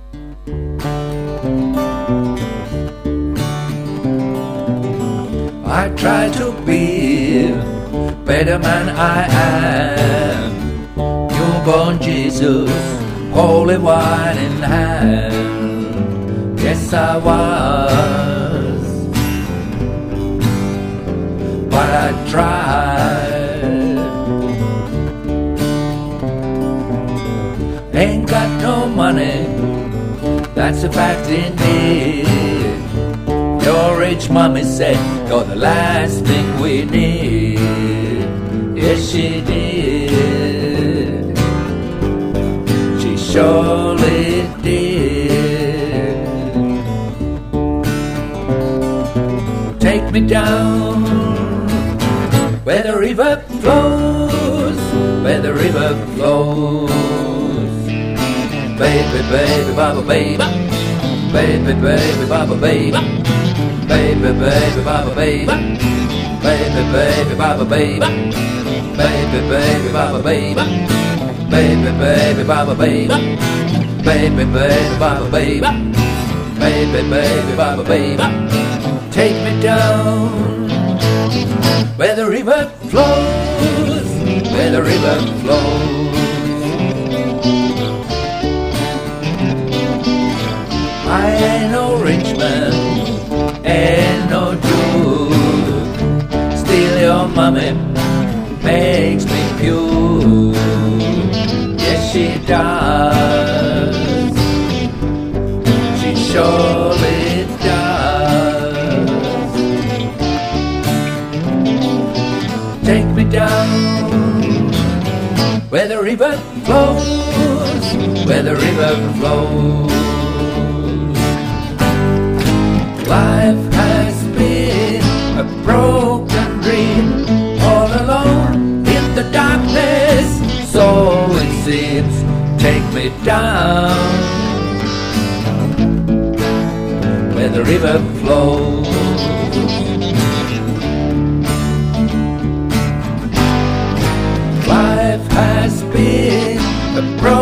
I try to be better man I am. Newborn Jesus, holy wine in hand. Yes, I was, but I tried. Ain't got no money, that's a fact indeed. Your rich mommy said you're the last thing we need. Yes, she did. She surely did. Take me down where the river flows, where the river flows. Baby, baby, baba, baby. Baby, baby, baba, baby. Baby, baby, baba, baby. Baby, baby, baba, baby. Baby, baby, baba, baby. Baby, baby, baba, baby. Baby, baby, baba, baby. Baby, baby, baba, baby. Take me down where the river flows, where the river flows. I ain't no rich man, ain't no Jew. Steal your mommy makes me pure. Yes, she does. She surely does. Take me down where the river flows, where the river flows. Life has been a broken dream, all alone in the darkness, so it seems. Take me down where the river flows. Life has been a broken